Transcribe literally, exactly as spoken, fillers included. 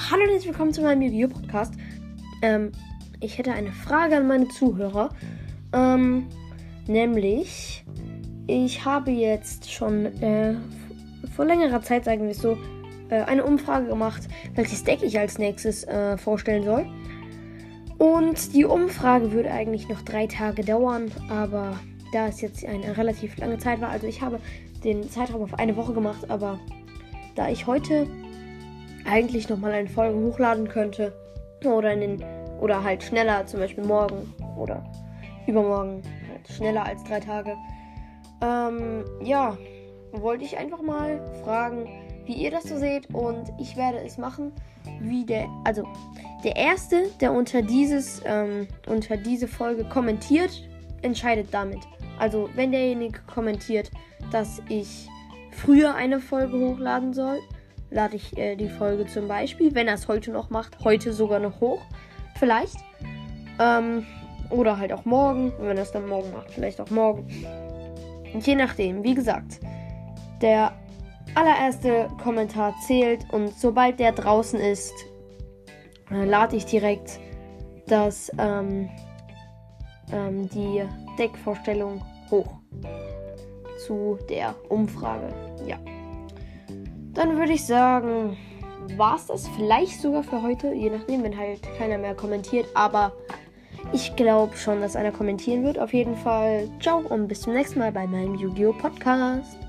Hallo und herzlich willkommen zu meinem Yu-Gi-Oh! Podcast. Ähm, ich hätte eine Frage an meine Zuhörer. Ähm, nämlich, ich habe jetzt schon äh, vor längerer Zeit, sagen wir es so, äh, eine Umfrage gemacht, welches Deck ich als nächstes äh, vorstellen soll. Und die Umfrage würde eigentlich noch drei Tage dauern, aber da es jetzt eine relativ lange Zeit war, also ich habe den Zeitraum auf eine Woche gemacht, aber da ich heute eigentlich nochmal eine Folge hochladen könnte oder in den, oder halt schneller, zum Beispiel morgen oder übermorgen, halt schneller als drei Tage, ähm, ja, wollte ich einfach mal fragen, wie ihr das so seht, und ich werde es machen, wie der, also der Erste, der unter dieses, ähm, unter diese Folge kommentiert, entscheidet damit. Also wenn derjenige kommentiert, dass ich früher eine Folge hochladen soll, lade ich äh, die Folge zum Beispiel, wenn er es heute noch macht, heute sogar noch hoch, vielleicht. Ähm, oder halt auch morgen, wenn er es dann morgen macht, vielleicht auch morgen. Und je nachdem, wie gesagt, der allererste Kommentar zählt, und sobald der draußen ist, äh, lade ich direkt das, ähm, ähm, die Deckvorstellung hoch zu der Umfrage. Ja. Dann würde ich sagen, war es das vielleicht sogar für heute, je nachdem, wenn halt keiner mehr kommentiert, aber ich glaube schon, dass einer kommentieren wird. Auf jeden Fall, ciao und bis zum nächsten Mal bei meinem Yu-Gi-Oh! Podcast.